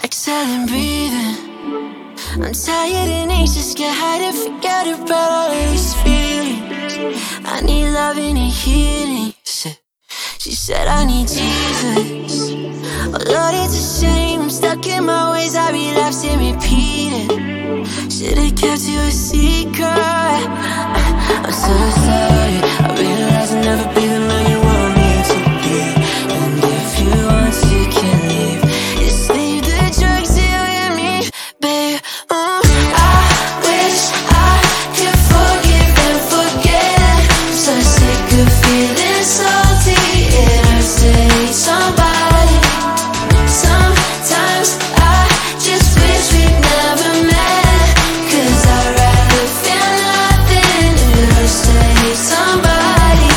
exhaling, breathing. I'm tired and anxious, get high to forget about all of these feelings. I need loving and healing. She said I need Jesus. Oh Lord, it's a shame I'm stuck in my ways, I relapse and repeating. Should've kept you a secret. I'm so sorry, I realize I'll never be the man you want me to be. And if you want, you can leave. Just leave the drugs here with me, babe. I wish I could forgive and forget. I'm so sick of feeling salty. It hurts to hate somebody. Sometimes I just wish we'd never met. 'Cause I'd rather feel nothing. It hurts to hate somebody.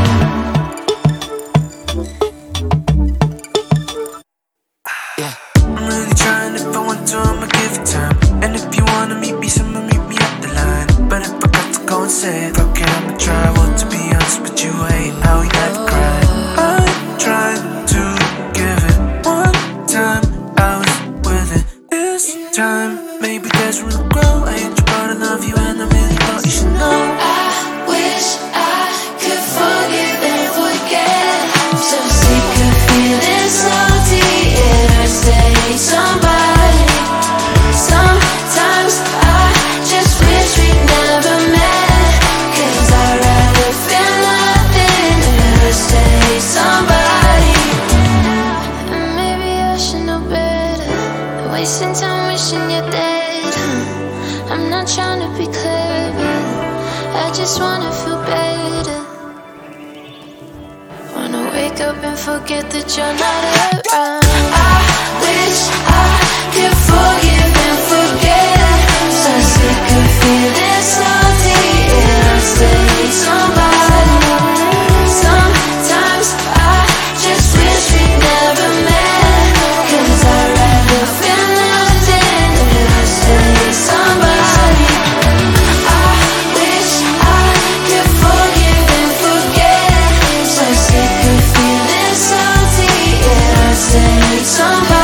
Yeah. I'm really trying. If I want to, I'ma give it time. And if you wanna meet me somewhere, meet me up the line. But if I got to go and say it, okay, I'ma try. Well, to be honest with you, I ain't how you had cried. I tried to give it one time. I was with it this time. Maybe there's room to grow. I hate you, but I love you, and I really thought you should know. I wish I could forgive and forget. I'm so sick of feeling salty. It hurts to hate somebody. Sometimes I just wish we'd never met. 'Cause I'd rather feel nothing. It hurts to hate somebody. And maybe I should know better than wasting time wishing you're dead. I'm not trying to be clever, I just wanna feel better. Wanna wake up and forget that you're not around. I wish I could forgive and forget. So sick of feeling salty. It hurts to hate somebody. Sometimes I just wish we'd never met. 'Cause I'd rather feel nothing. It hurts to hate somebody. I wish I could forgive and forget. So sick of feeling salty. It hurts to hate somebody.